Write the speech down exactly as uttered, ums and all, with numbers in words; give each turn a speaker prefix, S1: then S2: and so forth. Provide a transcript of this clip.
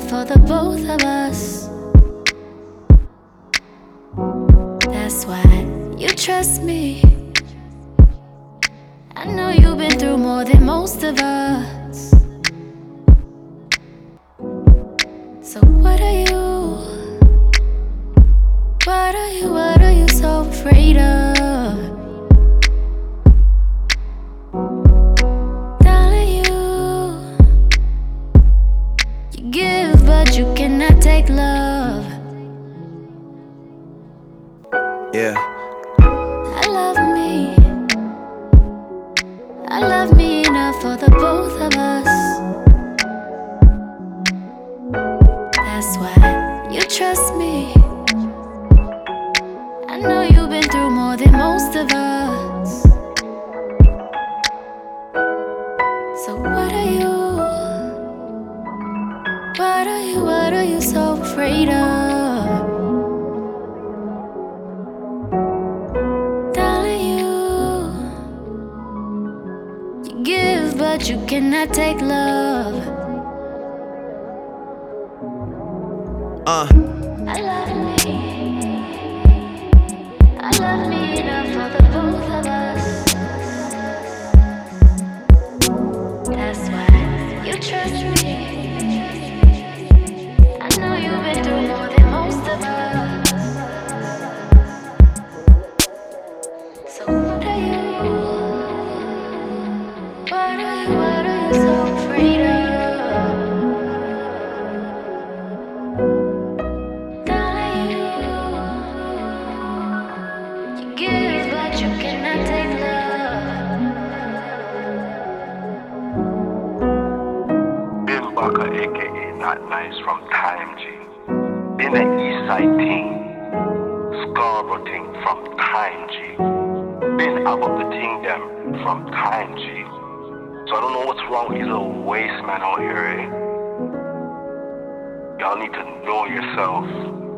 S1: for the both of us. That's why you trust me. I know you've been through more than most of us. So what are you? What are you, what are you so afraid of? Darling, you You give but you cannot take love.
S2: Yeah.
S1: I love me. I love me enough for the both of us. That's why you trust me. I know you've been through more than most of us. So what are you? What are you, what are you so afraid of? Darling, you You give but you cannot take love.
S2: Uh.
S1: I love me. I love me enough for the both of us. That's why you trust me. I know you've been through more than most of us. So what are you? What are you, what are you so afraid of? Darling, you You give but you cannot take love.
S3: Ben Baka, aka Not Nice from Time G. Been an Eastside team, Scarborough team from Time G. Been about the team them from Time G. So I don't know what's wrong with these little waste men out here, eh? Y'all need to know yourself.